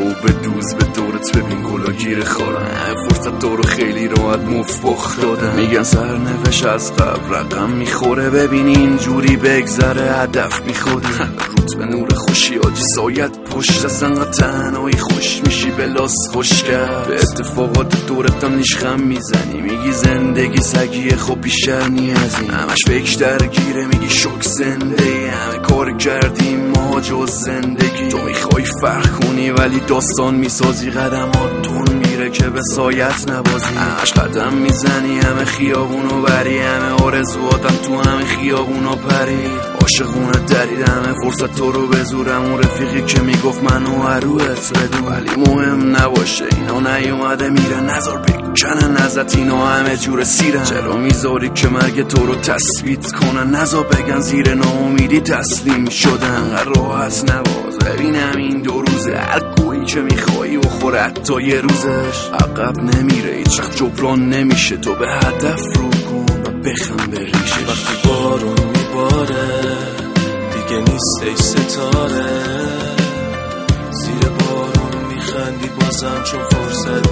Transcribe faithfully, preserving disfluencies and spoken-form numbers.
و به دوز به دورت ببین گلا گیر خورن. فرصت تو رو خیلی راحت مفبخ دادن. میگن سرنوشت از قبل رقم میخوره، ببین اینجوری بگذره هدف میخوری. روت به نور خوشی آجی سایت پشت از انقدر تنهایی خوش میشی به لاس خوش کرد. به اتفاقات دورتم نیشخم میزنی، میگی زندگی سگیه خب بیشتر نی از این. همش فکر درگیره میگی شک زنده، همه کار کردیم ما جز زندگی. تو میخوای فرق کنی ولی داستان میسازی، قدمات تون میره که به سایت نبازی. همش قدم میزنی همه خیابونو بری، همه آرزواتم تو همه خیابونو پری. عاشقونه درید همه فرصت تو رو بزورم. اون رفیقی که میگفت منو عروت بدون، ولی مهم نباشه اینا نیومده میره. نظر بکنن ازت اینا همه جور سیرن. چرا میذاری که مرگ تو رو تثبیت کنن؟ نظر بگن زیر ناامیدی تسلیم شدن. راحت نباز ببینم این دو روزه، هر گویی که میخوایی و خورد تا یه روزش عقب نمیره، هیچ وقت جبران نمیشه. تو به هدف رو کن و بخم به ریشش. وقتی بارون میباره دیگه نیست ای ستاره، زیر بارون میخندی بازم چون فرصت